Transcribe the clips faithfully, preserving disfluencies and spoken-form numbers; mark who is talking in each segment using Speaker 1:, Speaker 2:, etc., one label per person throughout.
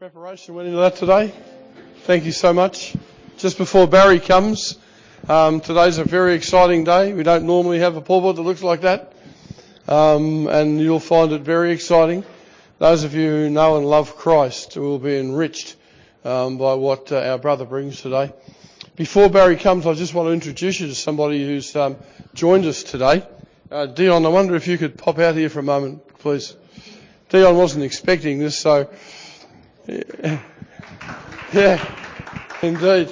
Speaker 1: Preparation went into that today. Thank you so much. Just before Barry comes, um, today's a very exciting day. We don't normally have a pulpit that looks like that, um, and you'll find it very exciting. Those of you who know and love Christ will be enriched um, by what uh, our brother brings today. Before Barry comes, I just want to introduce you to somebody who's um, joined us today. Uh, Dion, I wonder if you could pop out here for a moment, please. Dion wasn't expecting this, so... Yeah, yeah, indeed.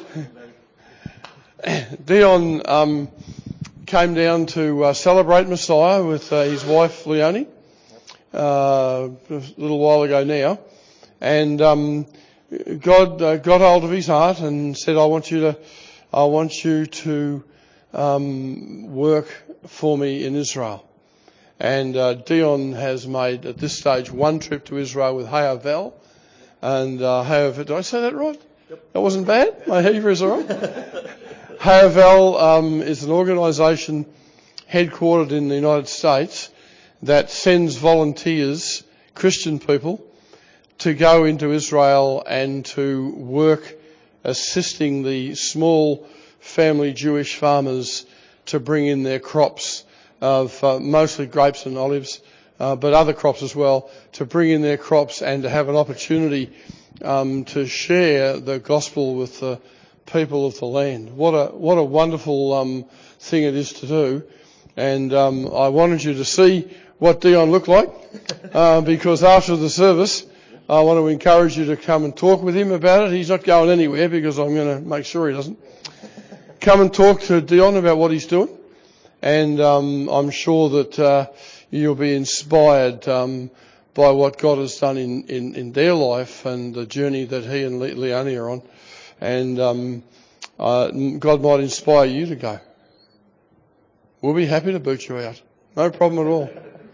Speaker 1: Dion um, came down to uh, celebrate Messiah with uh, his wife Leonie uh, a little while ago now, and um, God uh, got hold of his heart and said, "I want you to, I want you to um, work for me in Israel." And uh, Dion has made at this stage one trip to Israel with Hayavel. And uh, Hayavel, did I say that right? Yep. That wasn't bad? My Hebrew is all right. Hayavel um, is an organisation headquartered in the United States that sends volunteers, Christian people, to go into Israel and to work assisting the small family Jewish farmers to bring in their crops of uh, mostly grapes and olives, Uh, but other crops as well, to bring in their crops and to have an opportunity um, to share the gospel with the people of the land. What a what a wonderful um, thing it is to do. And um, I wanted you to see what Dion looked like, uh, because after the service, I want to encourage you to come and talk with him about it. He's not going anywhere because I'm going to make sure he doesn't. Come and talk to Dion about what he's doing, and um, I'm sure that uh, you'll be inspired um, by what God has done in, in, in their life and the journey that he and Le- Leonie are on. And um, uh, God might inspire you to go. We'll be happy to boot you out. No problem at all.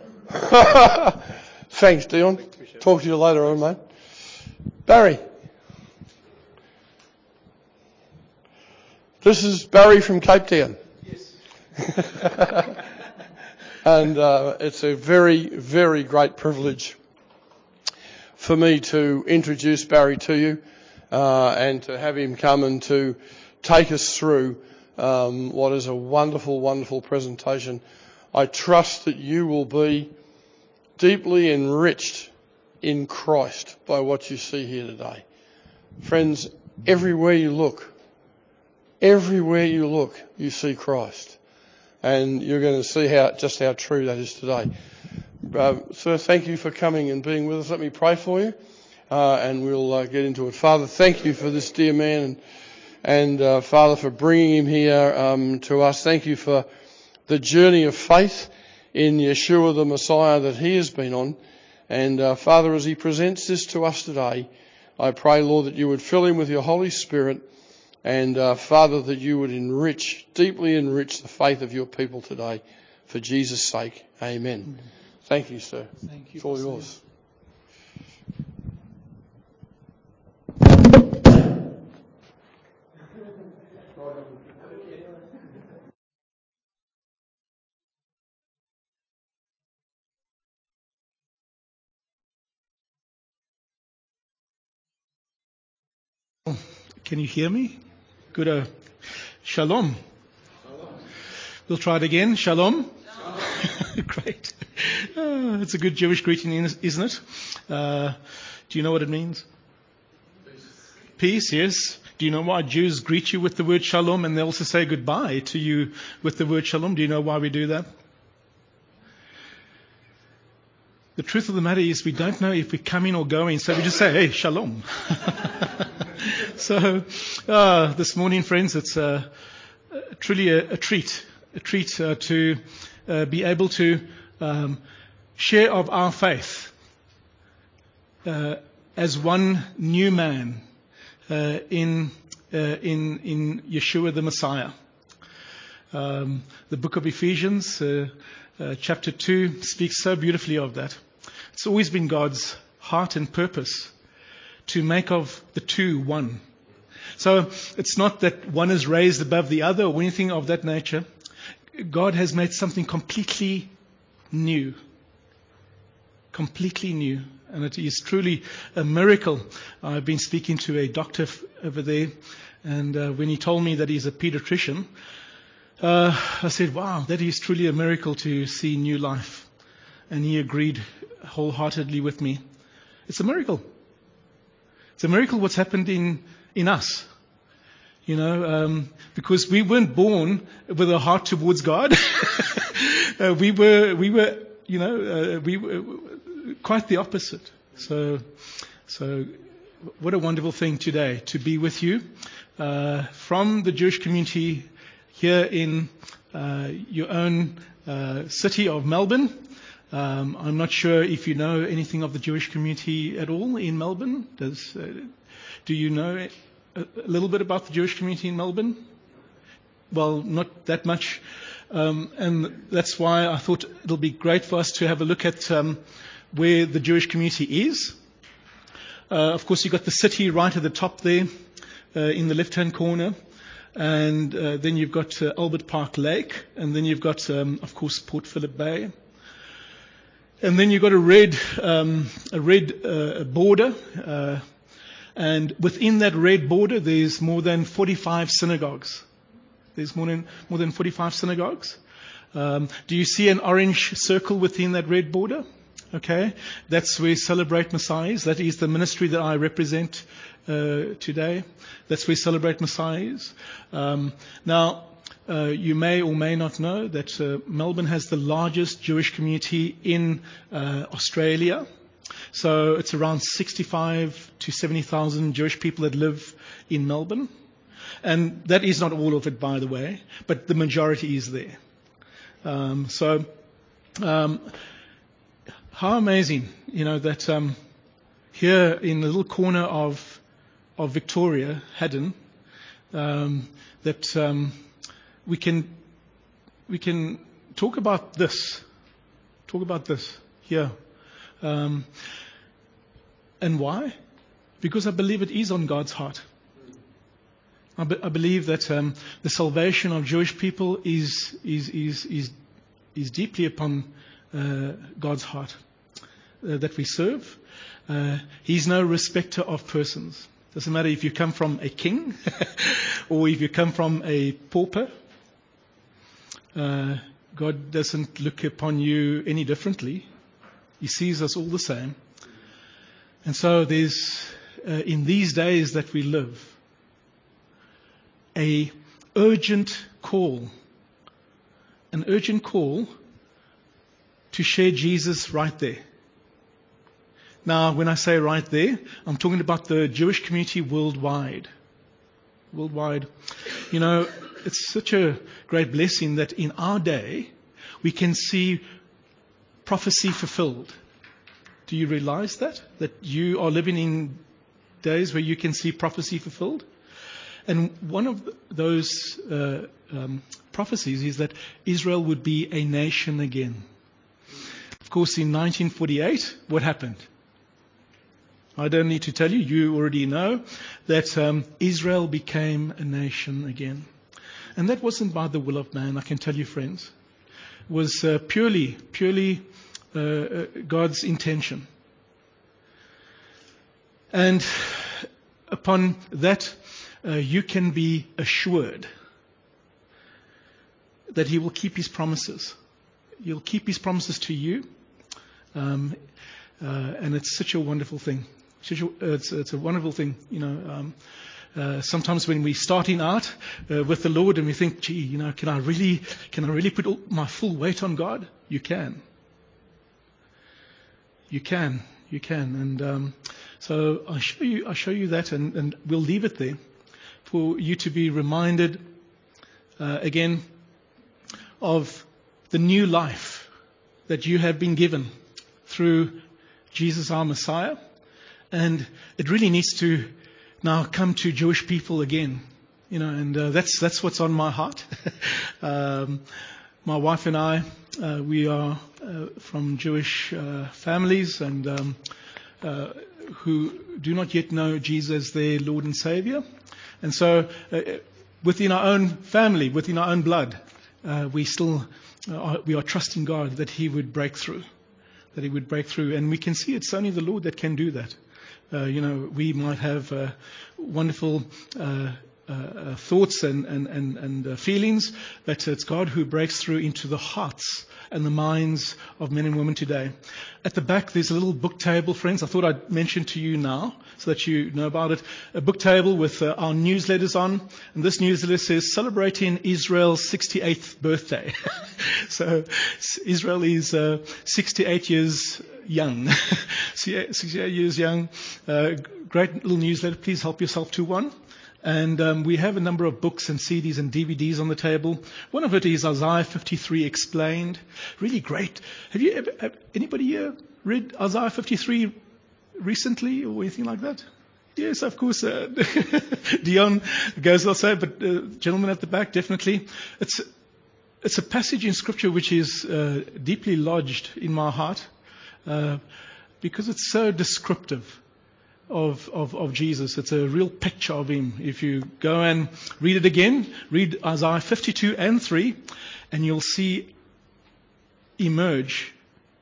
Speaker 1: Thanks, Dion. Talk to you later on, mate. Barry. This is Barry from Cape Town.
Speaker 2: Yes.
Speaker 1: And uh, it's a very, very great privilege for me to introduce Barry to you uh, and to have him come and to take us through um, what is a wonderful, wonderful presentation. I trust that you will be deeply enriched in Christ by what you see here today. Friends, everywhere you look, everywhere you look, you see Christ. And you're going to see how just how true that is today. Uh, sir, thank you for coming and being with us. Let me pray for you, uh, and we'll uh, get into it. Father, thank you for this dear man, and, and uh, Father, for bringing him here um, to us. Thank you for the journey of faith in Yeshua the Messiah that he has been on. And uh, Father, as he presents this to us today, I pray, Lord, that you would fill him with your Holy Spirit. And, uh, Father, that you would enrich, deeply enrich the faith of your people today. For Jesus' sake, amen. Mm-hmm. Thank you, sir.
Speaker 2: Thank you.
Speaker 1: It's all yours.
Speaker 2: Can you hear me? Good. Uh, shalom. We'll try it again. Shalom. Great. Uh, it's a good Jewish greeting, isn't it? Uh, do you know what it means? Peace. Peace, yes. Do you know why Jews greet you with the word shalom and they also say goodbye to you with the word shalom? Do you know why we do that? The truth of the matter is we don't know if we're coming or going, so we just say, hey, shalom. So uh, this morning, friends, it's uh, truly a, a treat, a treat uh, to uh, be able to um, share of our faith uh, as one new man uh, in uh, in in Yeshua the Messiah. Um, the book of Ephesians, uh, uh, chapter two, speaks so beautifully of that. It's always been God's heart and purpose to make of the two one. So it's not that one is raised above the other or anything of that nature. God has made something completely new. Completely new. And it is truly a miracle. I've been speaking to a doctor f- over there, and uh, when he told me that he's a pediatrician, uh, I said, wow, that is truly a miracle to see new life. And he agreed wholeheartedly with me. It's a miracle. It's a miracle what's happened in, in us. You know, um, because we weren't born with a heart towards God. uh, we were, we were, you know, uh, we were quite the opposite. So, so what a wonderful thing today to be with you uh, from the Jewish community here in uh, your own uh, city of Melbourne. Um, I'm not sure if you know anything of the Jewish community at all in Melbourne. Does uh, do you know a, a little bit about the Jewish community in Melbourne? Well, not that much, um, and that's why I thought it'll be great for us to have a look at um, where the Jewish community is. Uh, of course, you've got the city right at the top there, uh, in the left-hand corner, and uh, then you've got uh, Albert Park Lake, and then you've got, um, of course, Port Phillip Bay. And then you've got a red, um, a red uh, border, uh, and within that red border, there's more than forty-five synagogues. There's more than more than forty-five synagogues. Um, do you see an orange circle within that red border? Okay, that's where Celebrate Messiah is. That is the ministry that I represent uh, today. That's where Celebrate Messiah is. Um, now. Uh, you may or may not know that uh, Melbourne has the largest Jewish community in uh, Australia. So it's around sixty-five to seventy thousand Jewish people that live in Melbourne. And that is not all of it, by the way, but the majority is there. Um, so um, how amazing, you know, that um, here in the little corner of of Victoria, Haddon, um, that... Um, We can, we can talk about this, talk about this here. Um, and why? Because I believe it is on God's heart. I, be, I believe that um, the salvation of Jewish people is is is is, is deeply upon uh, God's heart uh, that we serve. Uh, he's no respecter of persons. Doesn't matter if you come from a king or if you come from a pauper. Uh, God doesn't look upon you any differently. He sees us all the same. And so there's, uh, in these days that we live, a urgent call, an urgent call to share Jesus right there. Now, when I say right there, I'm talking about the Jewish community worldwide. Worldwide. You know, it's such a great blessing that in our day, we can see prophecy fulfilled. Do you realize that? That you are living in days where you can see prophecy fulfilled? And one of those uh, um, prophecies is that Israel would be a nation again. Of course, in nineteen forty-eight, what happened? I don't need to tell you, you already know that um, Israel became a nation again. And that wasn't by the will of man, I can tell you, friends. It was uh, purely, purely uh, uh, God's intention. And upon that, uh, you can be assured that He will keep His promises. He'll keep His promises to you. Um, uh, and it's such a wonderful thing. Such a, it's, it's a wonderful thing, you know. Um, Uh, sometimes when we're starting out uh, with the Lord and we think, gee, you know, can I really, can I really put all my full weight on God? You can. You can. You can. And um, so I show you, I show you that, and, and we'll leave it there for you to be reminded uh, again of the new life that you have been given through Jesus our Messiah, and it really needs to now come to Jewish people again, you know, and uh, that's that's what's on my heart. um, my wife and I, uh, we are uh, from Jewish uh, families, and um, uh, who do not yet know Jesus as their Lord and Savior, and so uh, within our own family, within our own blood, uh, we still uh, are, we are trusting God that He would break through, that He would break through. And we can see it's only the Lord that can do that. Uh, you know, we might have uh, wonderful uh, uh, thoughts and, and, and, and uh, feelings, but it's God who breaks through into the hearts and the minds of men and women today. At the back, there's a little book table, friends. I thought I'd mention to you now so that you know about it. A book table with uh, our newsletters on. And this newsletter says, celebrating Israel's sixty-eighth birthday. So Israel is uh, sixty-eight years young. sixty-eight years young. Uh, great little newsletter. Please help yourself to one. And um, we have a number of books and C Ds and D V Ds on the table. One of it is Isaiah fifty-three Explained. Really great. Have you ever, have anybody here read Isaiah fifty-three recently or anything like that? Yes, of course. Uh, Dion goes also, but uh, gentlemen at the back, definitely. It's it's a passage in Scripture which is uh, deeply lodged in my heart uh, because it's so descriptive Of, of, of Jesus. It's a real picture of Him. If you go and read it again, read Isaiah fifty-two and three, and you'll see emerge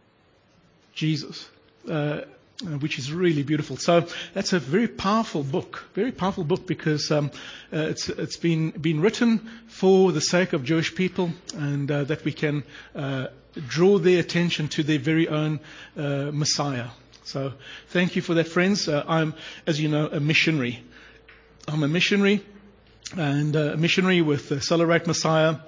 Speaker 2: Jesus, uh, which is really beautiful. So that's a very powerful book, very powerful book because um, uh, it's it's been been written for the sake of Jewish people, and uh, that we can uh, draw their attention to their very own uh, Messiah. So thank you for that, friends. Uh, I'm, as you know, a missionary. I'm a missionary, and uh, a missionary with uh, Celebrate Messiah.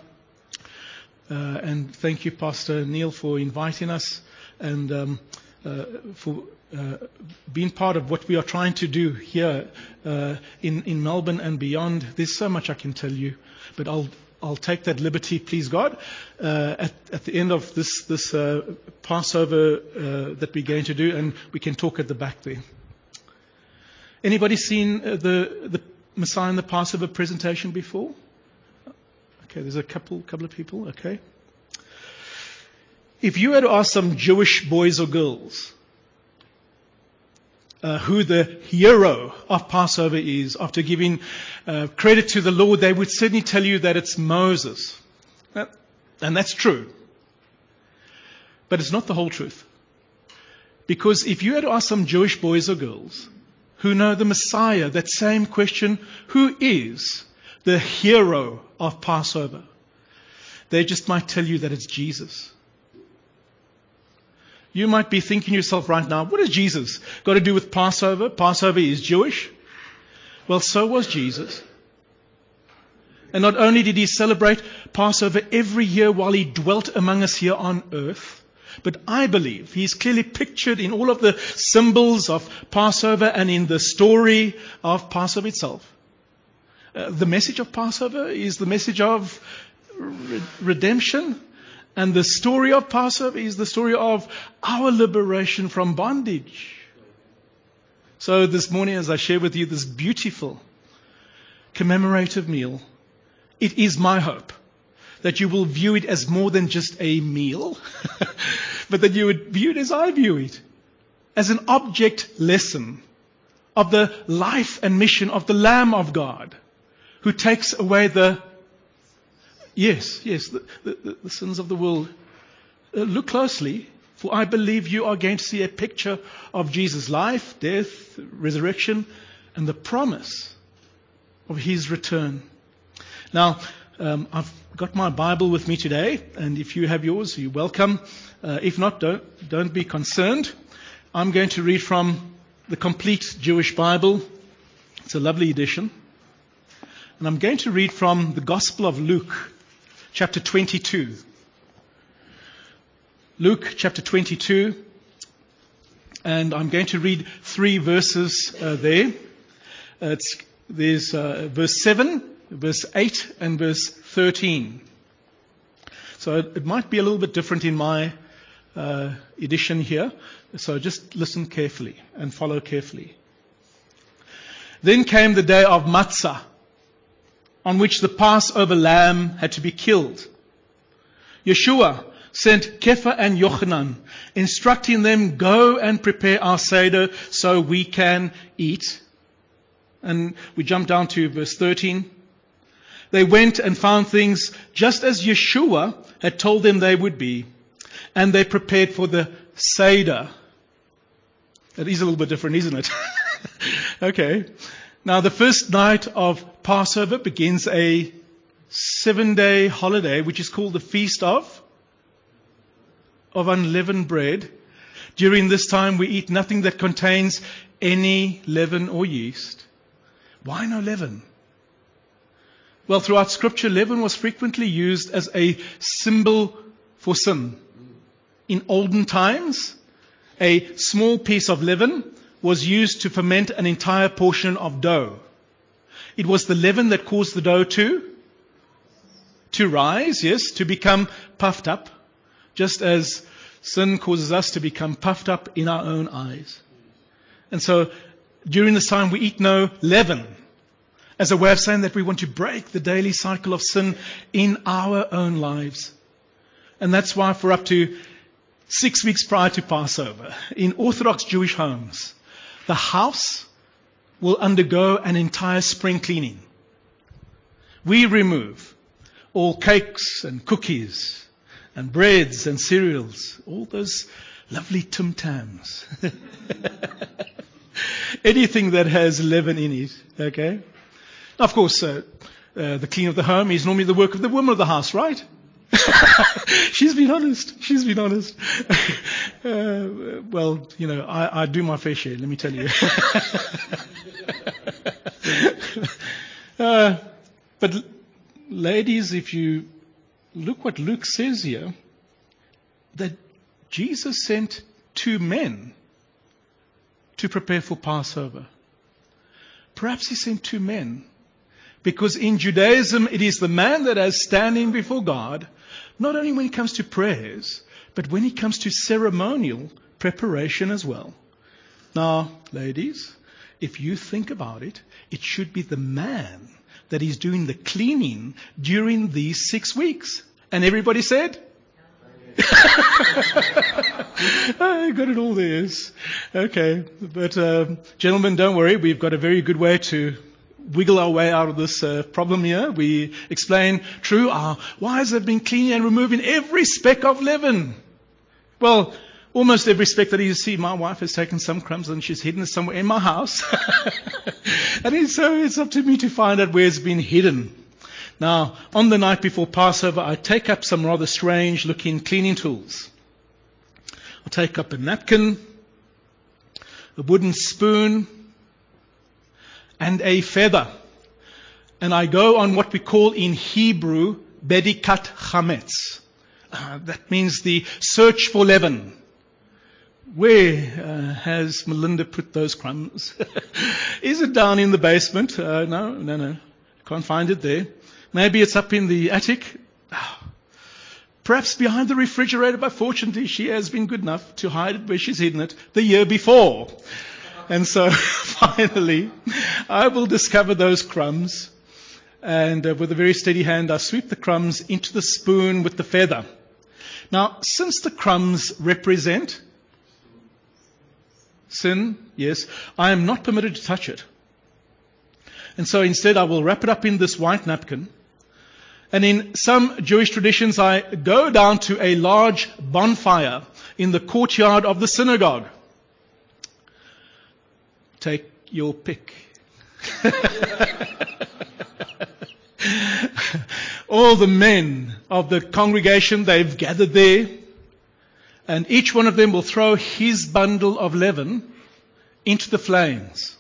Speaker 2: Uh, and thank you, Pastor Neil, for inviting us and um, uh, for uh, being part of what we are trying to do here uh, in, in Melbourne and beyond. There's so much I can tell you, but I'll I'll take that liberty, please God, uh, at, at the end of this this uh, Passover uh, that we're going to do, and we can talk at the back there. Anybody seen uh, the the Messiah and the Passover presentation before? Okay, there's a couple couple of people. Okay. If you had to ask some Jewish boys or girls Uh, who the hero of Passover is, after giving uh, credit to the Lord, they would certainly tell you that it's Moses. Uh, and that's true. But it's not the whole truth. Because if you had to ask some Jewish boys or girls who know the Messiah that same question, who is the hero of Passover, they just might tell you that it's Jesus. You might be thinking yourself right now, what has Jesus got to do with Passover? Passover is Jewish. Well, so was Jesus. And not only did He celebrate Passover every year while He dwelt among us here on earth, but I believe He's clearly pictured in all of the symbols of Passover and in the story of Passover itself. Uh, the message of Passover is the message of re- redemption. And the story of Passover is the story of our liberation from bondage. So this morning, as I share with you this beautiful commemorative meal, it is my hope that you will view it as more than just a meal, but that you would view it as I view it, as an object lesson of the life and mission of the Lamb of God, who takes away the Yes, yes, the, the, the sins of the world. Uh, look closely, for I believe you are going to see a picture of Jesus' life, death, resurrection, and the promise of His return. Now, um, I've got my Bible with me today, and if you have yours, you're welcome. Uh, if not, don't, don't be concerned. I'm going to read from the Complete Jewish Bible. It's a lovely edition. And I'm going to read from the Gospel of Luke, chapter twenty-two. Luke chapter twenty-two. And I'm going to read three verses uh, there. Uh, it's, there's uh, verse seven, verse eight, and verse thirteen. So it, it might be a little bit different in my uh, edition here. So just listen carefully and follow carefully. Then came the day of Matzah, on which the Passover lamb had to be killed. Yeshua sent Kepha and Yochanan, instructing them, go and prepare our Seder so we can eat. And we jump down to verse thirteen. They went and found things just as Yeshua had told them they would be. And they prepared for the Seder. That is a little bit different, isn't it? Okay. Now, the first night of Passover begins a seven-day holiday, which is called the Feast of, of Unleavened Bread. During this time, we eat nothing that contains any leaven or yeast. Why no leaven? Well, throughout Scripture, leaven was frequently used as a symbol for sin. In olden times, a small piece of leaven was used to ferment an entire portion of dough. It was the leaven that caused the dough to, to rise, yes, to become puffed up, just as sin causes us to become puffed up in our own eyes. And so, during this time, we eat no leaven, as a way of saying that we want to break the daily cycle of sin in our own lives. And that's why for up to six weeks prior to Passover, in Orthodox Jewish homes, the house will undergo an entire spring cleaning. We remove all cakes and cookies and breads and cereals, all those lovely Tim Tams. Anything that has leaven in it, okay? Of course, uh, uh, the cleaning of the home is normally the work of the woman of the house, right? She's been honest. She's been honest. Uh, well, you know, I, I do my fair share, let me tell you. uh, but ladies, if you look what Luke says here, that Jesus sent two men to prepare for Passover. Perhaps he sent two men, because in Judaism it is the man that has standing before God, not only when it comes to prayers, but when it comes to ceremonial preparation as well. Now, ladies, if you think about it, it should be the man that is doing the cleaning during these six weeks. And everybody said? I got it all there. Yes. Okay. But, uh, gentlemen, don't worry. We've got a very good way to wiggle our way out of this uh, problem here. We explain, true, our wives have been cleaning and removing every speck of leaven. Well, almost every speck that you see, my wife has taken some crumbs and she's hidden it somewhere in my house. And it's, so it's up to me to find out where it's been hidden. Now, on the night before Passover, I take up some rather strange looking cleaning tools. I take up a napkin, a wooden spoon, and a feather. And I go on what we call in Hebrew, Bedikat Chametz. Uh, that means the search for leaven. Where uh, has Melinda put those crumbs? Is it down in the basement? Uh, no, no, no. Can't find it there. Maybe it's up in the attic. Perhaps behind the refrigerator, but fortunately she has been good enough to hide it where she's hidden it the year before. And so finally, I will discover those crumbs. And uh, with a very steady hand, I sweep the crumbs into the spoon with the feather. Now, since the crumbs represent sin, yes, I am not permitted to touch it. And so instead, I will wrap it up in this white napkin. And in some Jewish traditions, I go down to a large bonfire in the courtyard of the synagogue. Take your pick. All the men of the congregation, they've gathered there. And each one of them will throw his bundle of leaven into the flames.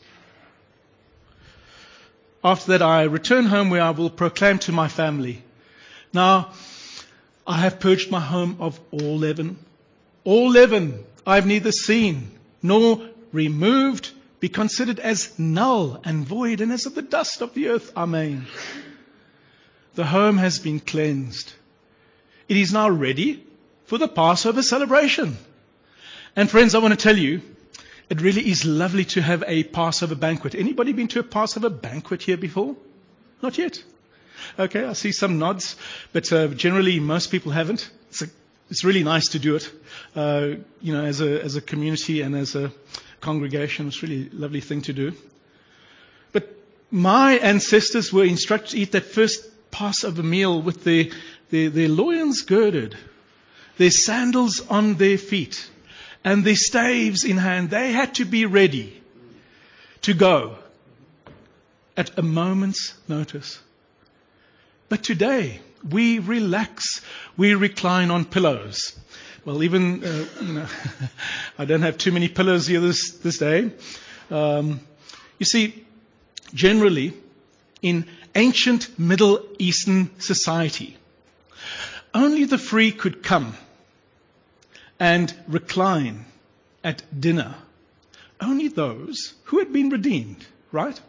Speaker 2: After that, I return home where I will proclaim to my family, now, I have purged my home of all leaven. All leaven I have neither seen nor removed, be considered as null and void, and as of the dust of the earth. Amen. The home has been cleansed. It is now ready for the Passover celebration. And friends, I want to tell you, it really is lovely to have a Passover banquet. Anybody been to a Passover banquet here before? Not yet. Okay, I see some nods, but uh, generally most people haven't. It's, a, it's really nice to do it, uh, you know, as a as a community and as a congregation. It's really a lovely thing to do. But my ancestors were instructed to eat that first Passover meal with their, their, their loins girded, their sandals on their feet, and their staves in hand. They had to be ready to go at a moment's notice. But today, we relax, we recline on pillows. Well, even, uh, you know, I don't have too many pillows here this, this day. Um, you see, generally, in ancient Middle Eastern society, only the free could come and recline at dinner. Only those who had been redeemed, right?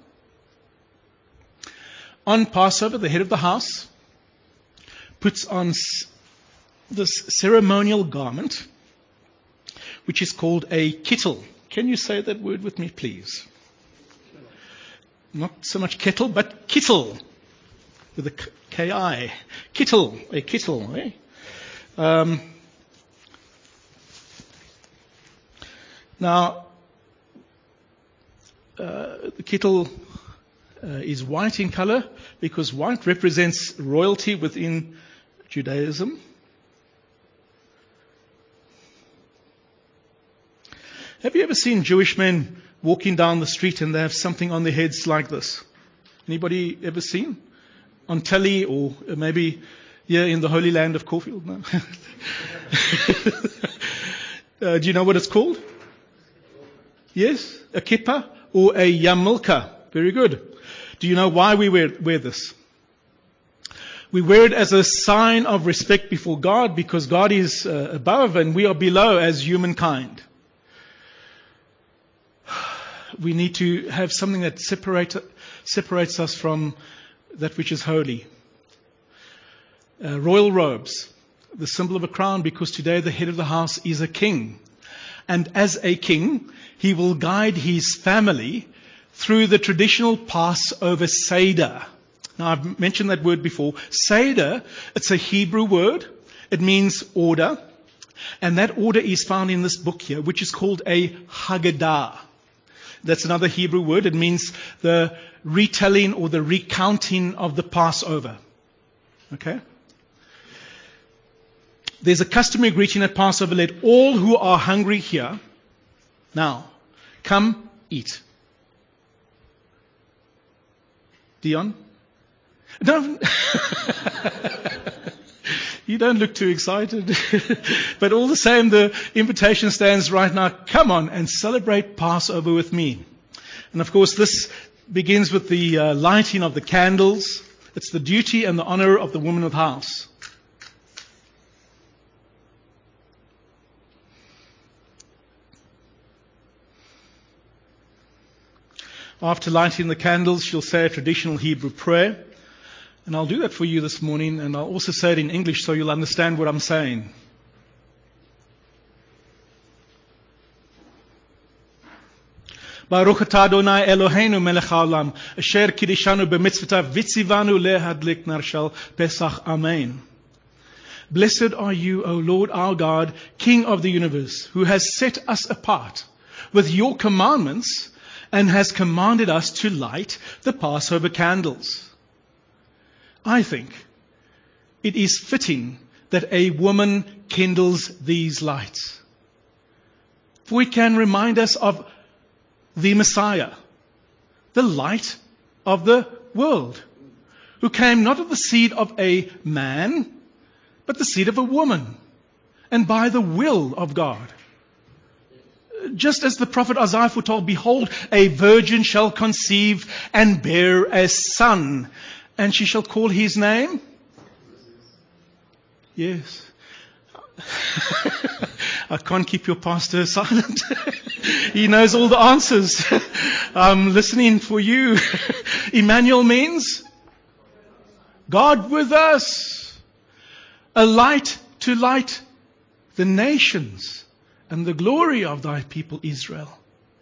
Speaker 2: On Passover, the head of the house puts on this ceremonial garment, which is called a kittel. Can you say that word with me, please? Not so much kettle, but kittel, with a K I. Kittel, a kittel. Eh? Um, now, uh, the kittel uh, is white in color because white represents royalty within Judaism. Have you ever seen Jewish men walking down the street and they have something on their heads like this? Anybody ever seen? On telly or maybe here in the Holy Land of Caulfield? No. uh, do you know what it's called? Yes? A kippah or a yarmulke. Very good. Do you know why we wear, wear this? We wear it as a sign of respect before God because God is uh, above and we are below as humankind. We need to have something that separate, separates us from that which is holy. Uh, royal robes, the symbol of a crown, because today the head of the house is a king. And as a king, he will guide his family through the traditional Passover Seder. Now, I've mentioned that word before. Seder, it's a Hebrew word. It means order. And that order is found in this book here, which is called a Haggadah. That's another Hebrew word. It means the retelling or the recounting of the Passover. Okay? There's a customary greeting at Passover. Let all who are hungry here, now, come eat. Dion? Don't, you don't look too excited. But all the same, the invitation stands right now. Come on and celebrate Passover with me. And of course, this begins with the uh, lighting of the candles. It's the duty and the honor of the woman of the house. After lighting the candles, she'll say a traditional Hebrew prayer. And I'll do that for you this morning, and I'll also say it in English so you'll understand what I'm saying. Baruch atah Adonai Eloheinu melech haolam, asher kiddushanu b'mitzvotav v'tzivanu lehadlik nar shel Pesach. Amen. Blessed are you, O Lord our God, King of the universe, who has set us apart with your commandments and has commanded us to light the Passover candles. I think it is fitting that a woman kindles these lights. For it can remind us of the Messiah, the light of the world, who came not of the seed of a man, but the seed of a woman, and by the will of God. Just as the prophet Isaiah foretold, behold, a virgin shall conceive and bear a son, and she shall call his name? Yes. I can't keep your pastor silent. He knows all the answers. I'm listening for you. Emmanuel means God with us. A light to light the nations and the glory of thy people Israel.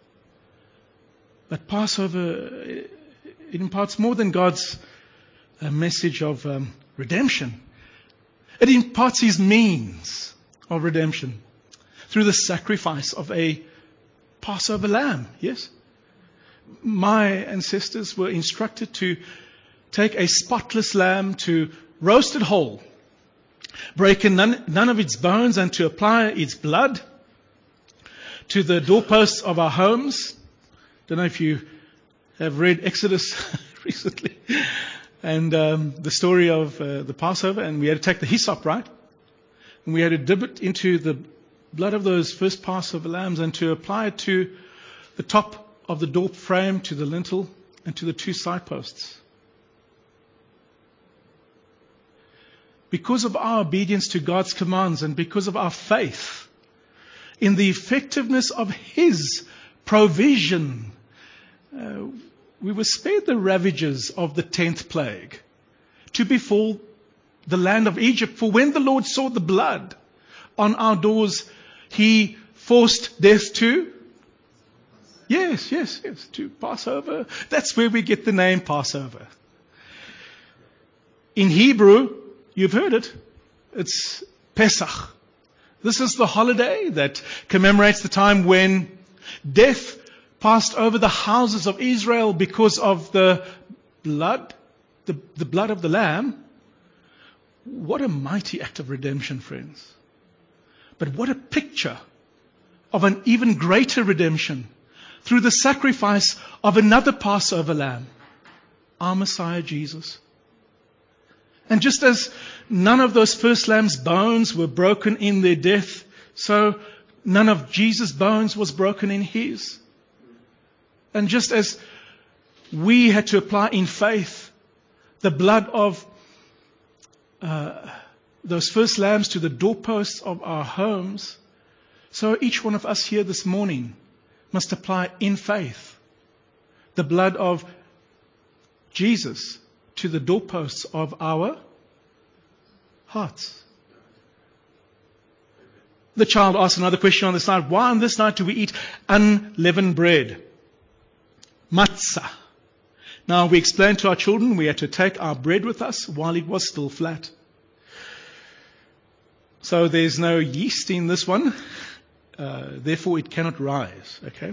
Speaker 2: But Passover, it imparts more than God's a message of um, redemption. It imparts his means of redemption through the sacrifice of a Passover lamb. Yes? My ancestors were instructed to take a spotless lamb, to roast it whole, break none, none of its bones, and to apply its blood to the doorposts of our homes. Don't know if you have read Exodus recently, and um, the story of uh, the Passover, and we had to take the hyssop, right? And we had to dip it into the blood of those first Passover lambs and to apply it to the top of the door frame, to the lintel, and to the two side posts. Because of our obedience to God's commands and because of our faith in the effectiveness of His provision, uh, we were spared the ravages of the tenth plague to befall the land of Egypt. For when the Lord saw the blood on our doors, He forced death to Yes, yes, yes, to Passover. That's where we get the name Passover. In Hebrew, you've heard it, it's Pesach. This is the holiday that commemorates the time when death passed over the houses of Israel because of the blood, the, the blood of the Lamb. What a mighty act of redemption, friends. But what a picture of an even greater redemption through the sacrifice of another Passover lamb, our Messiah Jesus. And just as none of those first lamb's bones were broken in their death, so none of Jesus' bones was broken in His. And just as we had to apply in faith the blood of uh, those first lambs to the doorposts of our homes, so each one of us here this morning must apply in faith the blood of Jesus to the doorposts of our hearts. The child asked another question on this night. Why on this night do we eat unleavened bread? Matzah. Now we explained to our children we had to take our bread with us while it was still flat. So there's no yeast in this one. Uh, therefore, it cannot rise. Okay.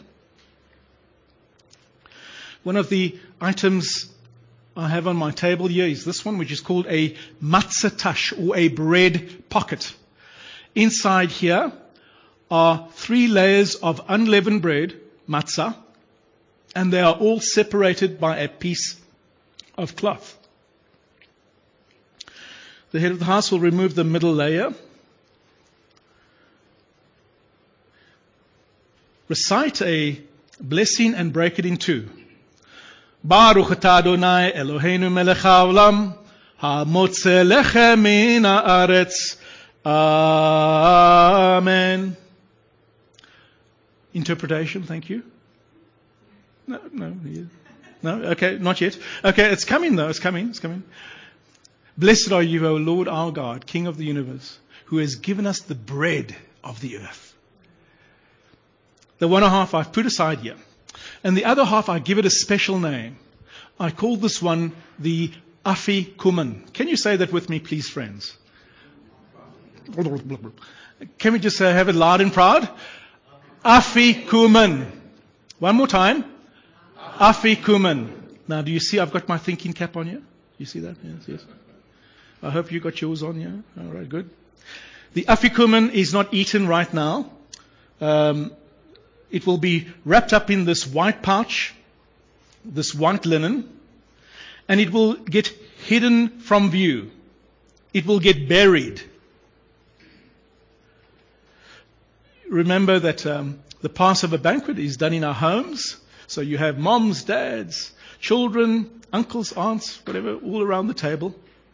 Speaker 2: One of the items I have on my table here is this one, which is called a matzah tash, or a bread pocket. Inside here are three layers of unleavened bread, matzah, and they are all separated by a piece of cloth. The head of the house will remove the middle layer. Recite a blessing and break it in two. Baruch atah Adonai Eloheinu melech haolam hamotze lechem min haaretz. Amen. Interpretation, thank you. No, no, no. Okay, not yet. Okay, it's coming though. It's coming. It's coming. Blessed are you, O Lord our God, King of the universe, who has given us the bread of the earth. The one and a half I've put aside here. And the other half, I give it a special name. I call this one the Afikuman. Can you say that with me, please, friends? Can we just uh, have it loud and proud? Afikuman. One more time. Afikuman. Now, do you see I've got my thinking cap on here? You see that? Yes, yes. I hope you got yours on here. All right, good. The Afikuman is not eaten right now. Um, It will be wrapped up in this white pouch, this white linen, and it will get hidden from view. It will get buried. Remember that um, the Passover banquet is done in our homes. So you have moms, dads, children, uncles, aunts, whatever, all around the table.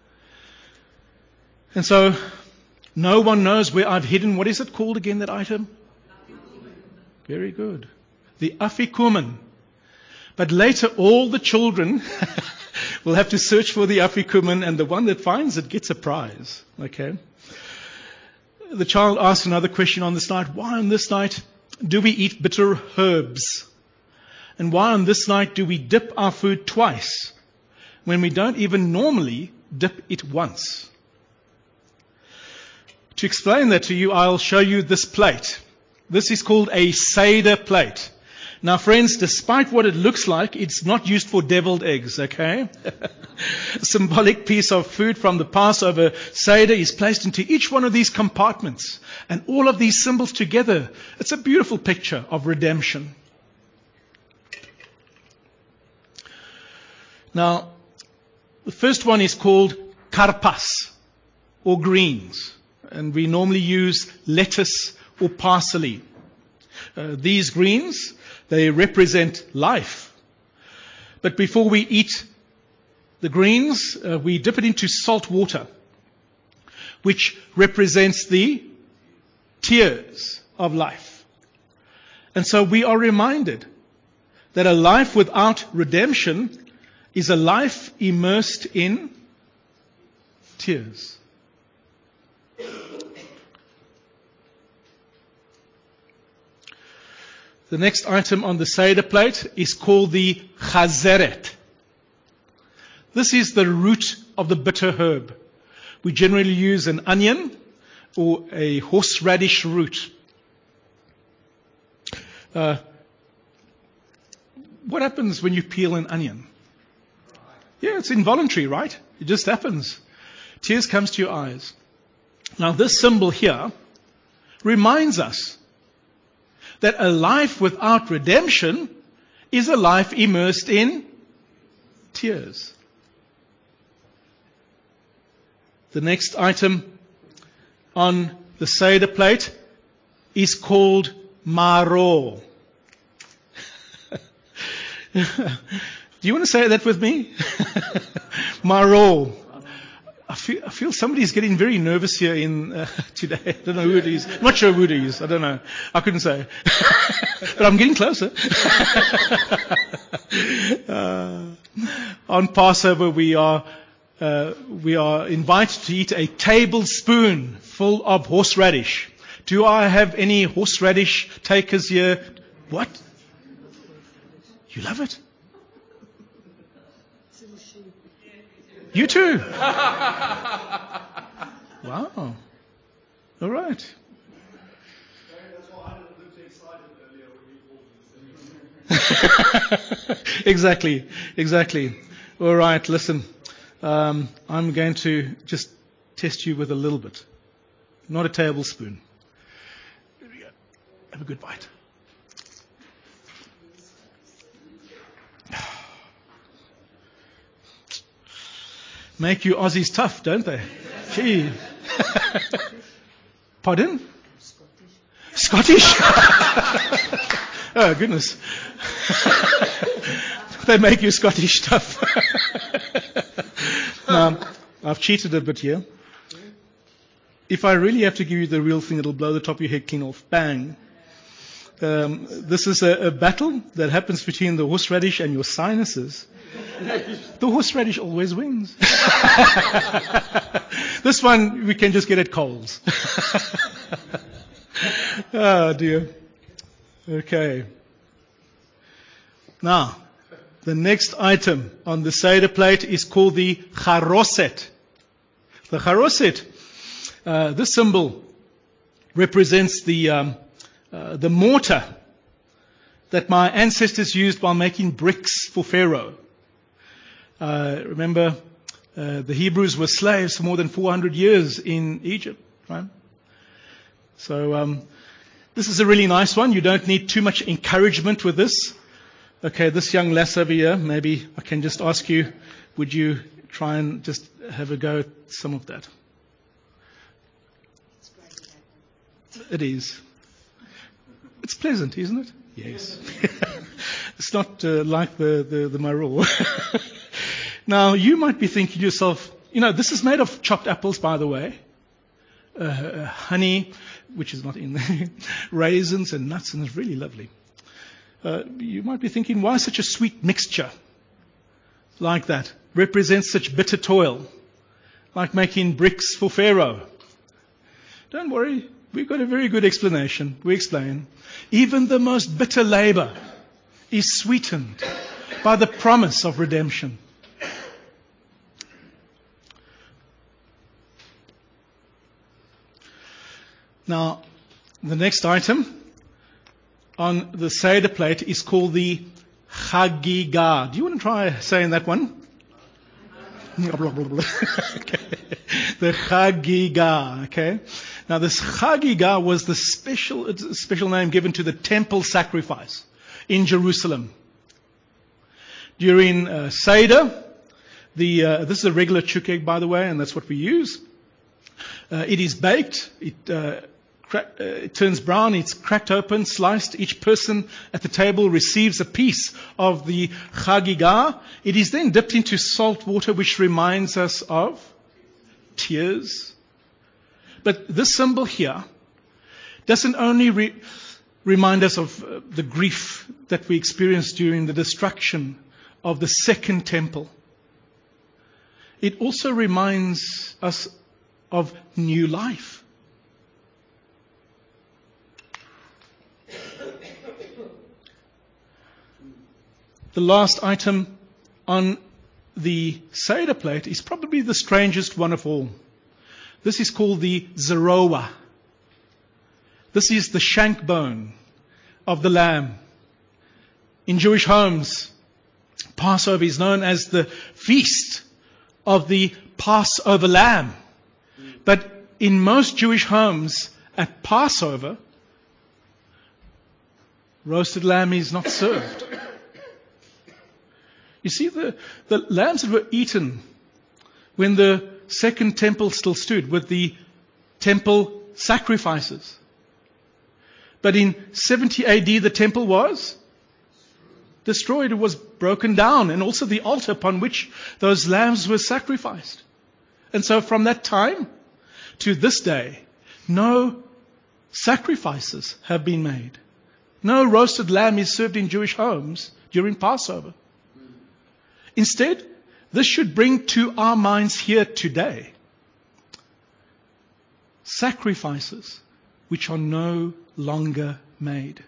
Speaker 2: And so no one knows where I've hidden. What is it called again, that item? Very good. The Afikuman. But later all the children will have to search for the Afikuman, and the one that finds it gets a prize. Okay. The child asked another question on this night. Why on this night do we eat bitter herbs? And why on this night do we dip our food twice when we don't even normally dip it once? To explain that to you, I'll show you this plate. This is called a Seder plate. Now, friends, despite what it looks like, it's not used for deviled eggs, okay? A symbolic piece of food from the Passover Seder is placed into each one of these compartments. And all of these symbols together, it's a beautiful picture of redemption. Now, the first one is called karpas, or greens. And we normally use lettuce or parsley. Uh, these greens, they represent life. But before we eat the greens, uh, we dip it into salt water, which represents the tears of life. And so we are reminded that a life without redemption is a life immersed in tears. The next item on the Seder plate is called the chazeret. This is the root of the bitter herb. We generally use an onion or a horseradish root. Uh, what happens when you peel an onion? Yeah, it's involuntary, right? It just happens. Tears comes to your eyes. Now, this symbol here reminds us that a life without redemption is a life immersed in tears. The next item on the Seder plate is called maro. Do you want to say that with me? Maro. I feel, I feel somebody's getting very nervous here in uh, today. I don't know who it is. I'm not sure who it is. I don't know. I couldn't say. But I'm getting closer. uh, on Passover, we are uh, we are invited to eat a tablespoon full of horseradish. Do I have any horseradish takers here? What? You love it? You too. Wow. All right. Exactly. Exactly. All right. Listen, um, I'm going to just test you with a little bit, not a tablespoon. Here we go. Have a good bite. Make you Aussies tough, don't they? Gee. Pardon? Scottish. Scottish? Oh, goodness. They make you Scottish tough. Now, I've cheated a bit here. If I really have to give you the real thing, it'll blow the top of your head clean off. Bang. Um, this is a, a battle that happens between the horseradish and your sinuses. The horseradish always wins. This one we can just get at Coles. Oh dear. Okay. Now, the next item on the Seder plate is called the charoset. The charoset, uh, this symbol represents the um, uh, the mortar that my ancestors used while making bricks for Pharaoh. Uh, remember, uh, the Hebrews were slaves for more than four hundred years in Egypt, right? So um, this is a really nice one. You don't need too much encouragement with this. Okay, this young lass over here, maybe I can just ask you, would you try and just have a go at some of that? It is. It's pleasant, isn't it? Yes. It's not uh, like the, the, the maror. Now, you might be thinking to yourself, you know, this is made of chopped apples, by the way. Uh, honey, which is not in there. Raisins and nuts, and it's really lovely. Uh, you might be thinking, why such a sweet mixture like that? Represents such bitter toil, like making bricks for Pharaoh. Don't worry, we've got a very good explanation. We explain. Even the most bitter labor is sweetened by the promise of redemption. Now, the next item on the Seder plate is called the Chagigah. Do you want to try saying that one? Okay. The Chagigah. Okay. Now this Chagigah was the special, it's a special name given to the temple sacrifice in Jerusalem. During uh, Seder, the uh, this is a regular chuk egg, by the way, and that's what we use. Uh, it is baked. It, uh, crack, uh, it turns brown. It's cracked open, sliced. Each person at the table receives a piece of the Chagigah. It is then dipped into salt water, which reminds us of tears. But this symbol here doesn't only re- remind us of uh, the grief that we experienced during the destruction of the second temple. It also reminds us of new life. The last item on the Seder plate is probably the strangest one of all. This is called the Zeroah. This is the shank bone of the lamb. In Jewish homes, Passover is known as the feast of the Passover lamb. But in most Jewish homes at Passover, roasted lamb is not served. You see, the, the lambs that were eaten when the second temple still stood with the temple sacrifices. But in seventy A D, the temple was destroyed. It was broken down, and also the altar upon which those lambs were sacrificed. And so from that time to this day, no sacrifices have been made. No roasted lamb is served in Jewish homes during Passover. Instead, this should bring to our minds here today sacrifices which are no longer made.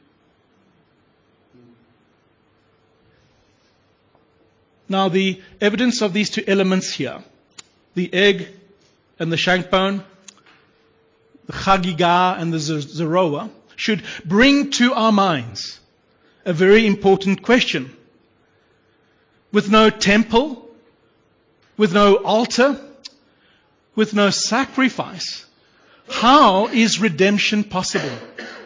Speaker 2: Now, the evidence of these two elements here, the egg and the shank bone, the Chagigah and the Zeroah, should bring to our minds a very important question. With no temple, with no altar, with no sacrifice, how is redemption possible?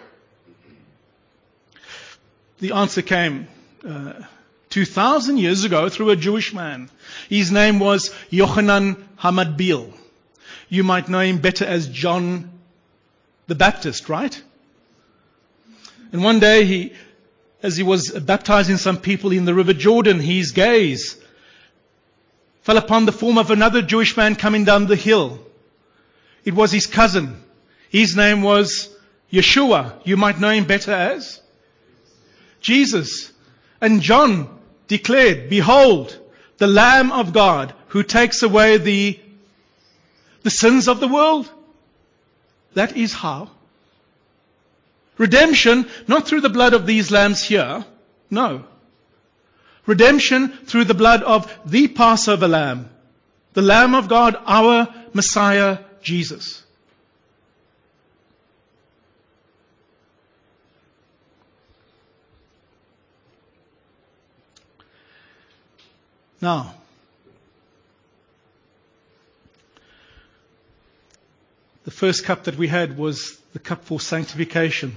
Speaker 2: The answer came uh, two thousand years ago through a Jewish man. His name was Yochanan HaMatbil. You might know him better as John the Baptist, right? And one day, he, as he was baptizing some people in the River Jordan, his gaze fell upon the form of another Jewish man coming down the hill. It was his cousin. His name was Yeshua. You might know him better as Jesus. And John declared, "Behold, the Lamb of God who takes away the, the sins of the world." That is how. Redemption, not through the blood of these lambs here. No. Redemption through the blood of the Passover lamb. The Lamb of God, our Messiah, Jesus. Now, the first cup that we had was the cup for sanctification.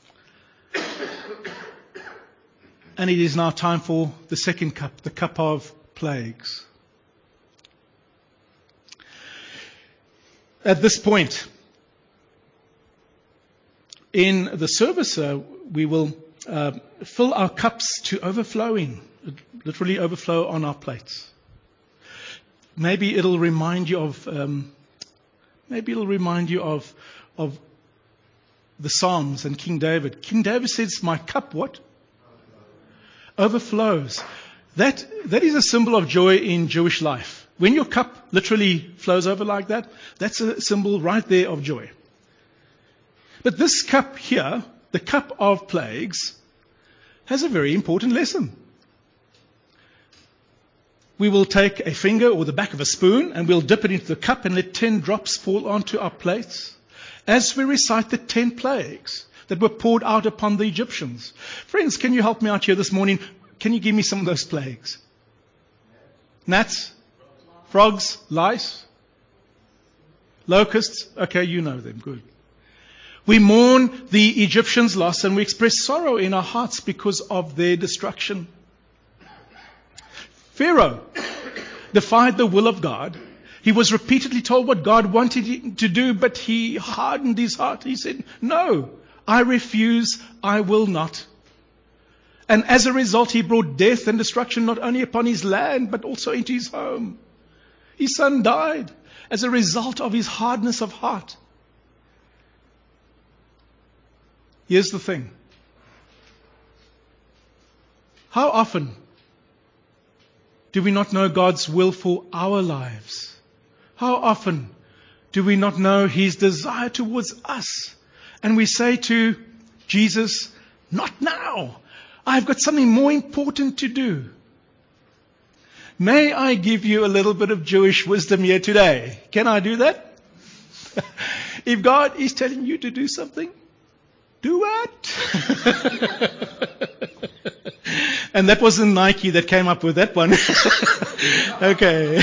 Speaker 2: And it is now time for the second cup, the cup of plagues. At this point in the service, uh, we will uh, fill our cups to overflowing, literally overflow on our plates. Maybe it'll remind you of, um, maybe it'll remind you of, of the Psalms and King David. King David says, "My cup," what? Overflows. That, that is a symbol of joy in Jewish life. When your cup literally flows over like that, that's a symbol right there of joy. But this cup here, the cup of plagues, has a very important lesson. We will take a finger or the back of a spoon and we'll dip it into the cup and let ten drops fall onto our plates as we recite the ten plagues. that were poured out upon the Egyptians. Friends, can you help me out here this morning? Can you give me some of those plagues? Gnats, frogs, lice, locusts. Okay, you know them. Good. We mourn the Egyptians' loss and we express sorrow in our hearts because of their destruction. Pharaoh defied the will of God. He was repeatedly told what God wanted him to do, but he hardened his heart. He said, no, I refuse, I will not. And as a result, he brought death and destruction not only upon his land, but also into his home. His son died as a result of his hardness of heart. Here's the thing. How often do we not know God's will for our lives? How often do we not know His desire towards us? And we say to Jesus, not now. I've got something more important to do. May I give you a little bit of Jewish wisdom here today? Can I do that? If God is telling you to do something, do it. And that wasn't Nike that came up with that one. Okay.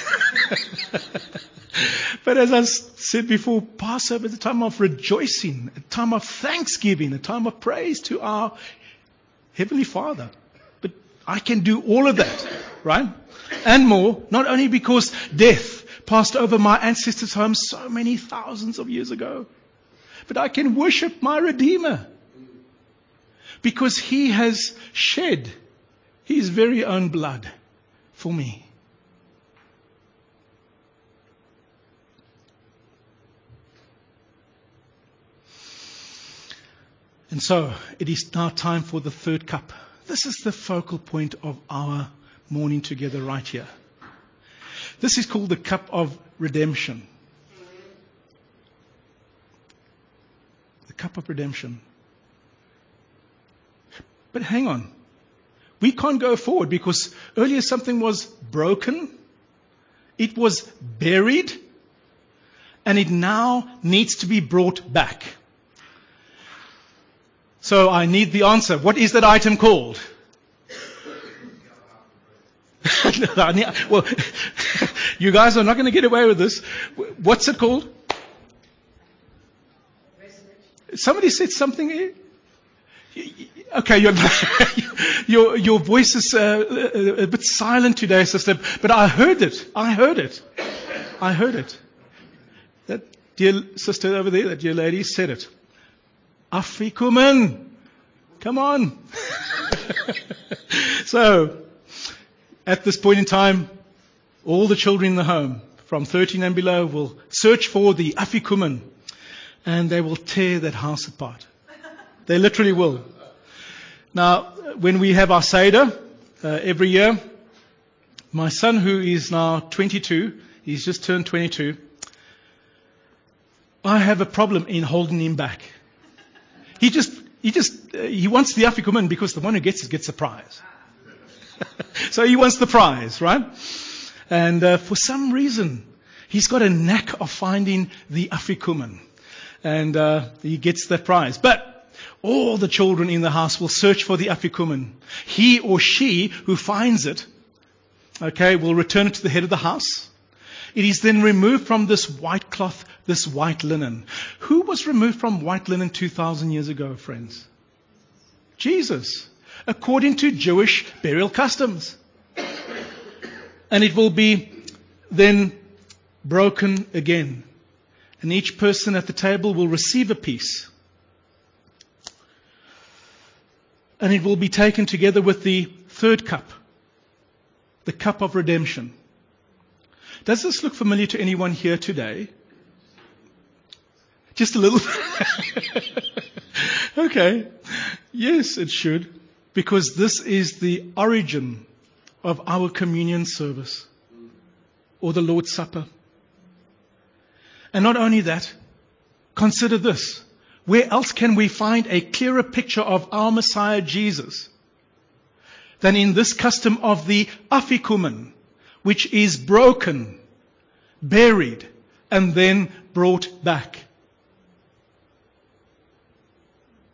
Speaker 2: But as I said before, Passover is a time of rejoicing, a time of thanksgiving, a time of praise to our Heavenly Father. But I can do all of that, right? And more, not only because death passed over my ancestors' home so many thousands of years ago, but I can worship my Redeemer because He has shed His very own blood for me. And so, it is now time for the third cup. This is the focal point of our morning together right here. This is called the cup of redemption. The cup of redemption. But hang on. We can't go forward because earlier something was broken. It was buried. And it now needs to be brought back. So I need the answer. What is that item called? Well, you guys are not going to get away with this. What's it called? Somebody said something here. Okay, your your your voice is uh, a bit silent today, sister. But I heard it. I heard it. I heard it. That dear sister over there, that dear lady said it. Afikumen. Come on. So, at this point in time, all the children in the home, from thirteen and below, will search for the Afikumen. And they will tear that house apart. They literally will. Now, when we have our Seder uh, every year, my son, who is now twenty-two, he's just turned twenty-two, I have a problem in holding him back. He just, he just, uh, he wants the Afikumen because the one who gets it gets the prize. So he wants the prize, right? And uh, for some reason, he's got a knack of finding the Afikumen. And uh, he gets that prize. But all the children in the house will search for the Afikumen. He or she who finds it, okay, will return it to the head of the house. It is then removed from this white cloth, this white linen. Who was removed from white linen two thousand years ago, friends? Jesus, according to Jewish burial customs. And it will be then broken again. And each person at the table will receive a piece. And it will be taken together with the third cup, the cup of redemption. Does this look familiar to anyone here today? Just a little. Okay. Yes, it should. Because this is the origin of our communion service or the Lord's Supper. And not only that, consider this. Where else can we find a clearer picture of our Messiah Jesus than in this custom of the Afikumen, which is broken, buried, and then brought back?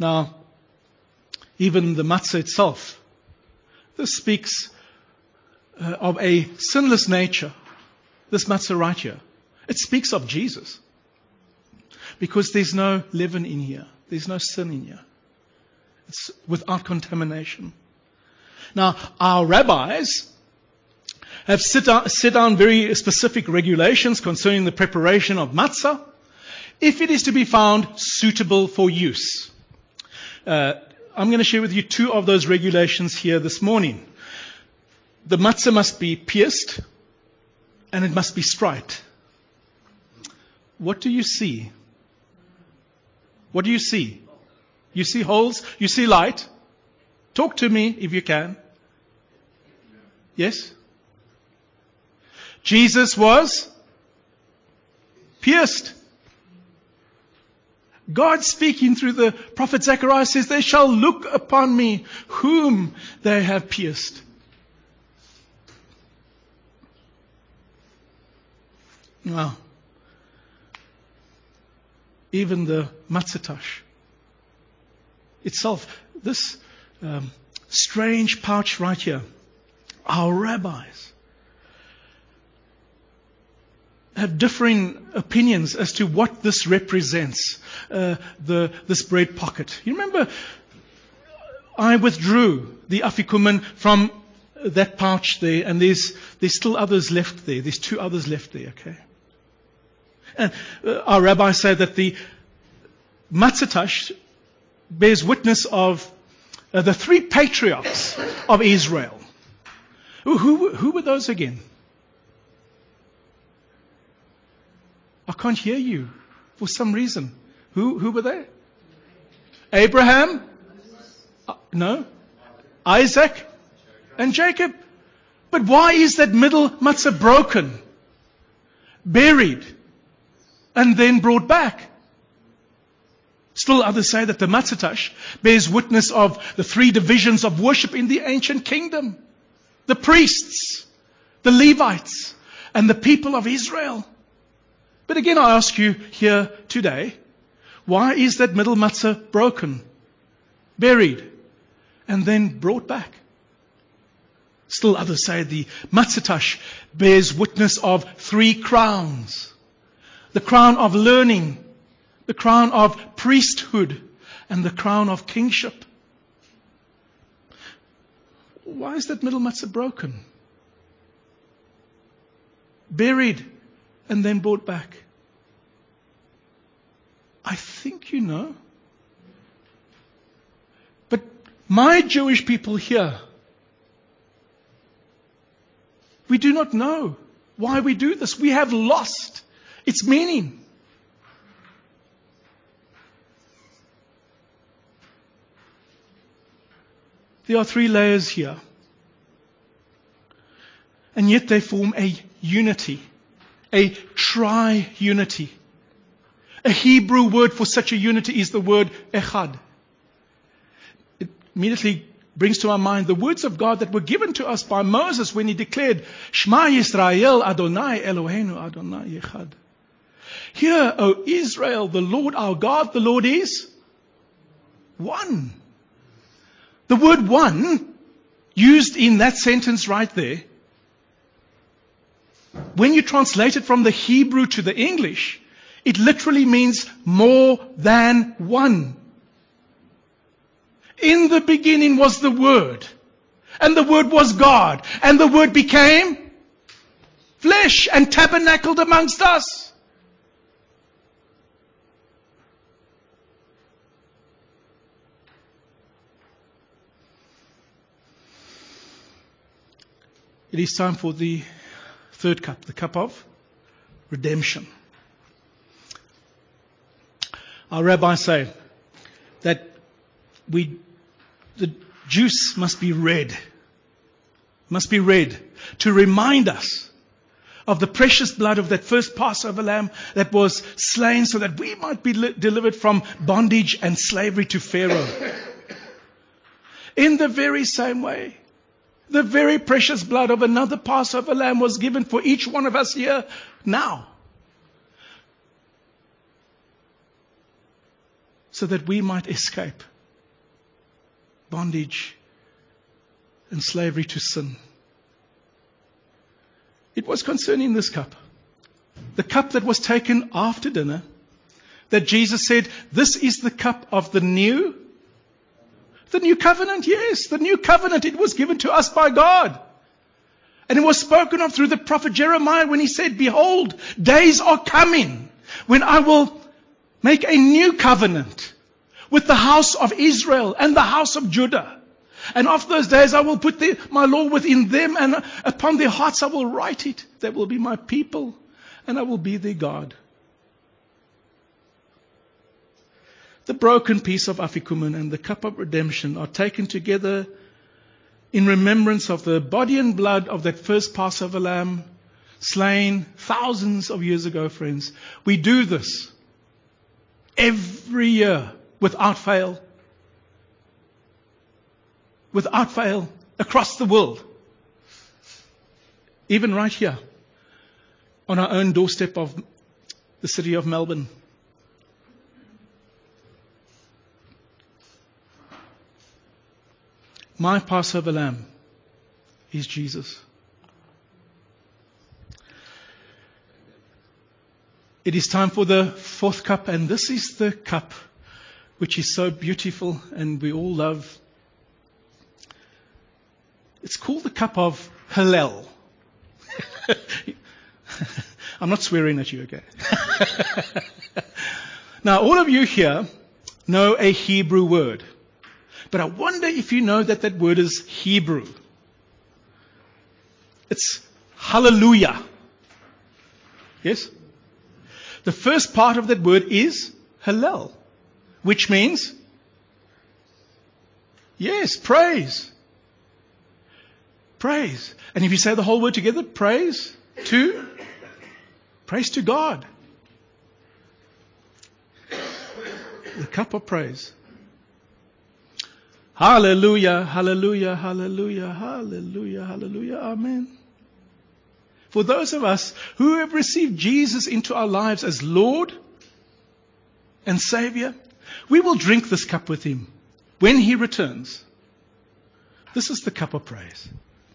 Speaker 2: Now, even the matzah itself, this speaks uh, of a sinless nature. This matzah right here, it speaks of Jesus. Because there's no leaven in here. There's no sin in here. It's without contamination. Now, our rabbis have set down, set down very specific regulations concerning the preparation of matzah, if it is to be found suitable for use. Uh, I'm going to share with you two of those regulations here this morning. The matzah must be pierced, and it must be striped. What do you see? What do you see? You see holes? You see light? Talk to me if you can. Yes? Jesus was pierced. God speaking through the prophet Zechariah says, they shall look upon me whom they have pierced. Now, even the matzatash itself, this um, strange pouch right here, our rabbis have differing opinions as to what this represents, uh, the this bread pocket. You remember, I withdrew the afikumen from that pouch there, and there's there's still others left there. There's two others left there, okay? And uh, our rabbis say that the matzatash bears witness of uh, the three patriarchs of Israel. Who, who, who were those again? I can't hear you for some reason. Who, who were they? Abraham? Uh, no? Isaac? And Jacob? But why is that middle matzah broken, buried, and then brought back? Still others say that the matzatash bears witness of the three divisions of worship in the ancient kingdom. The priests, the Levites, and the people of Israel. But again, I ask you here today, why is that middle matzah broken, buried, and then brought back? Still others say the matzatash bears witness of three crowns. The crown of learning, the crown of priesthood, and the crown of kingship. Why is that middle matzah broken? Buried and then brought back. I think you know. But my Jewish people here, we do not know why we do this. We have lost its meaning. There are three layers here. And yet they form a unity, a tri-unity. A Hebrew word for such a unity is the word echad. It immediately brings to our mind the words of God that were given to us by Moses when he declared, Shema Yisrael Adonai Eloheinu Adonai Echad. Hear, O Israel, the Lord our God, the Lord is one. The word one, used in that sentence right there, when you translate it from the Hebrew to the English, it literally means more than one. In the beginning was the Word, and the Word was God, and the Word became flesh and tabernacled amongst us. It is time for the third cup, the cup of redemption. Our rabbis say that we, the juice must be red, must be red to remind us of the precious blood of that first Passover lamb that was slain so that we might be li- delivered from bondage and slavery to Pharaoh. In the very same way, the very precious blood of another Passover lamb was given for each one of us here now, so that we might escape bondage and slavery to sin. It was concerning this cup. The cup that was taken after dinner, that Jesus said, this is the cup of the new, the new covenant. Yes, the new covenant. It was given to us by God. And it was spoken of through the prophet Jeremiah when he said, behold, days are coming when I will make a new covenant with the house of Israel and the house of Judah. And after those days I will put the, my law within them, and upon their hearts I will write it. They will be my people, and I will be their God. The broken piece of afikumen and the cup of redemption are taken together in remembrance of the body and blood of that first Passover lamb, slain thousands of years ago, friends. We do this every year without fail. Without fail, across the world. Even right here, on our own doorstep of the city of Melbourne. My Passover lamb is Jesus. It is time for the fourth cup, and this is the cup which is so beautiful and we all love. It's called the cup of Hallel. I'm not swearing at you, okay? Now, all of you here know a Hebrew word. But I wonder if you know that that word is Hebrew. It's hallelujah. Yes? The first part of that word is Hallel, which means, yes, praise. Praise. And if you say the whole word together, praise to, praise to God. The cup of praise. Hallelujah, hallelujah, hallelujah, hallelujah, hallelujah, amen. For those of us who have received Jesus into our lives as Lord and Savior, we will drink this cup with Him when He returns. This is the cup of praise.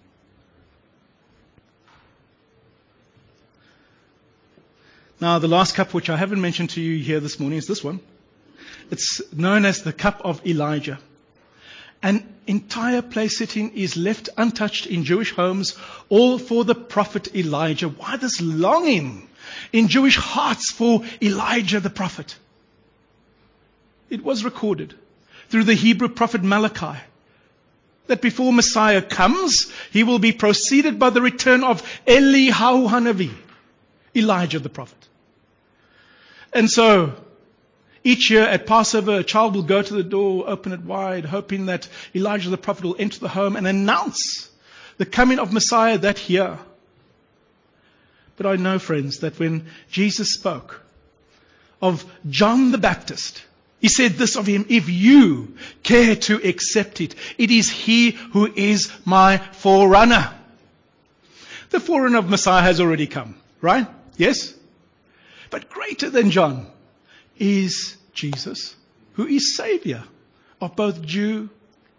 Speaker 2: Now, the last cup which I haven't mentioned to you here this morning is this one. It's known as the cup of Elijah. An entire place sitting is left untouched in Jewish homes, all for the prophet Elijah. Why this longing in Jewish hearts for Elijah the prophet? It was recorded through the Hebrew prophet Malachi that before Messiah comes, he will be preceded by the return of Eliyahu Hanavi, Elijah the prophet. And so, each year at Passover, a child will go to the door, open it wide, hoping that Elijah the prophet will enter the home and announce the coming of Messiah that year. But I know, friends, that when Jesus spoke of John the Baptist, He said this of him, if you care to accept it, it is he who is my forerunner. The forerunner of Messiah has already come, right? Yes? But greater than John is Jesus, who is Savior of both Jew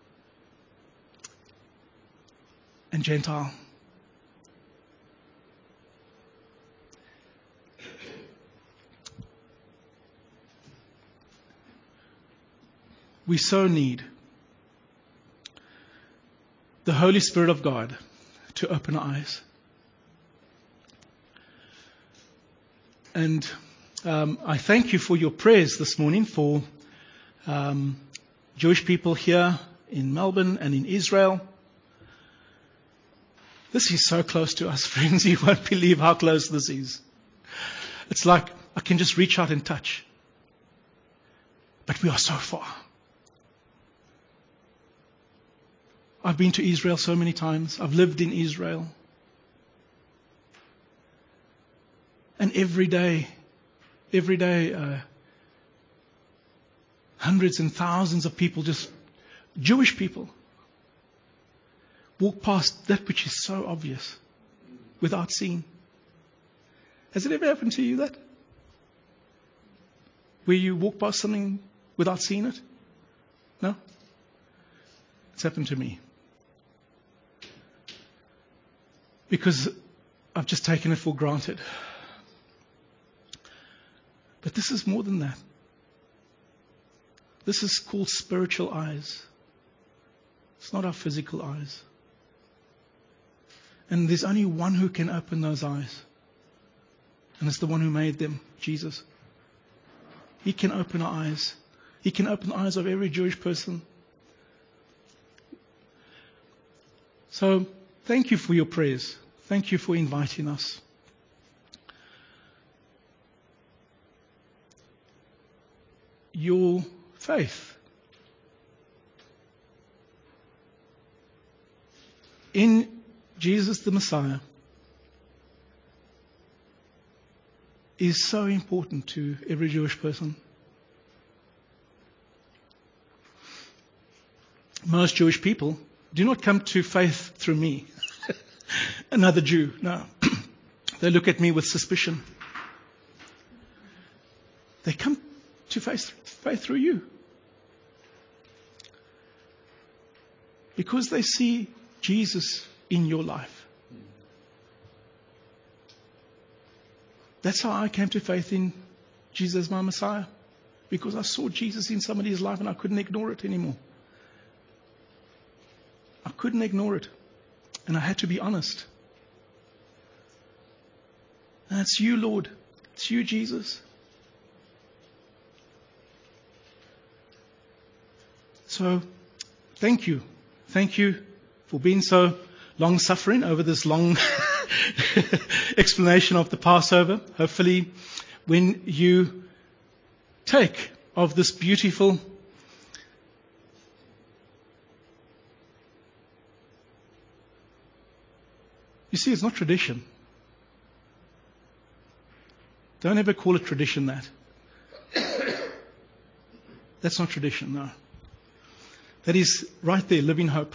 Speaker 2: and Gentile. We so need the Holy Spirit of God to open our eyes. And um, I thank you for your prayers this morning for um, Jewish people here in Melbourne and in Israel. This is so close to us, friends. You won't believe how close this is. It's like I can just reach out and touch. But we are so far. I've been to Israel so many times. I've lived in Israel. And every day, every day, uh, hundreds and thousands of people, just Jewish people, walk past that which is so obvious without seeing. Has it ever happened to you that? Where you walk past something without seeing it? No? It's happened to me. Because I've just taken it for granted. But this is more than that. This is called spiritual eyes. It's not our physical eyes. And there's only one who can open those eyes. And it's the one who made them, Jesus. He can open our eyes. He can open the eyes of every Jewish person. So, thank you for your prayers. Thank you for inviting us. Your faith in Jesus the Messiah is so important to every Jewish person. Most Jewish people do not come to faith through me, another Jew. No. They look at me with suspicion. They come to faith, faith through you. Because they see Jesus in your life. That's how I came to faith in Jesus as my Messiah. Because I saw Jesus in somebody's life and I couldn't ignore it anymore. I couldn't ignore it. And I had to be honest. And it's you, Lord. It's you, Jesus. So, thank you. Thank you for being so long-suffering over this long explanation of the Passover. Hopefully, when you take of this beautiful You see, it's not tradition. Don't ever call it tradition, that. That's not tradition, no. That is right there, living hope.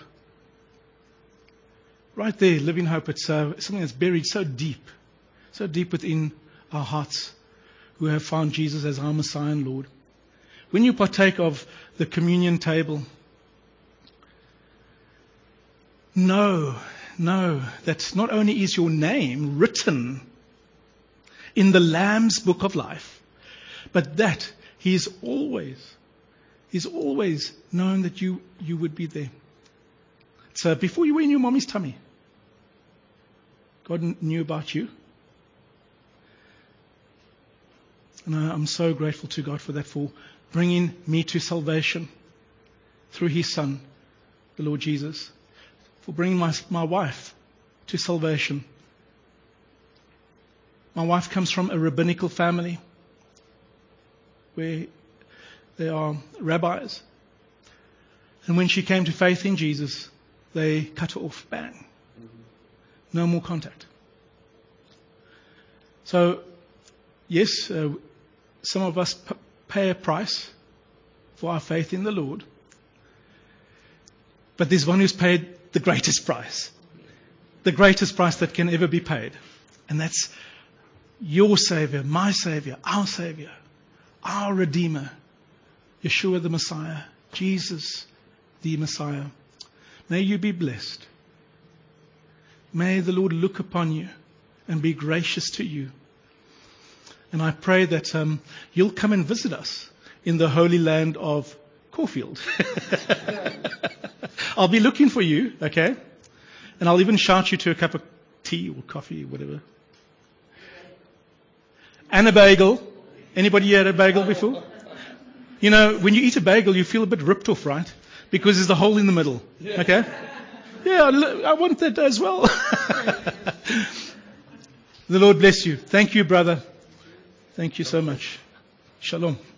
Speaker 2: Right there, living hope. It's uh, something that's buried so deep, so deep within our hearts who have found Jesus as our Messiah and Lord. When you partake of the communion table, know, know that not only is your name written in the Lamb's book of life, but that He is always, He's always known that you, you would be there. So before you were in your mommy's tummy, God knew about you. And I'm so grateful to God for that, for bringing me to salvation through His Son, the Lord Jesus. For bringing my, my wife to salvation. My wife comes from a rabbinical family where they are rabbis. And when she came to faith in Jesus, they cut her off. Bang. No more contact. So, yes, uh, some of us p- pay a price for our faith in the Lord. But there's one who's paid the greatest price. The greatest price that can ever be paid. And that's your Savior, my Savior, our Savior, our Redeemer, Yeshua the Messiah, Jesus the Messiah. May you be blessed. May the Lord look upon you and be gracious to you. And I pray that um, you'll come and visit us in the holy land of Caulfield. I'll be looking for you, okay? And I'll even shout you to a cup of tea or coffee or whatever. And a bagel. Anybody had a bagel before? You know, when you eat a bagel, you feel a bit ripped off, right? Because there's a hole in the middle, okay? Yeah, I want that as well. The Lord bless you. Thank you, brother. Thank you so much. Shalom.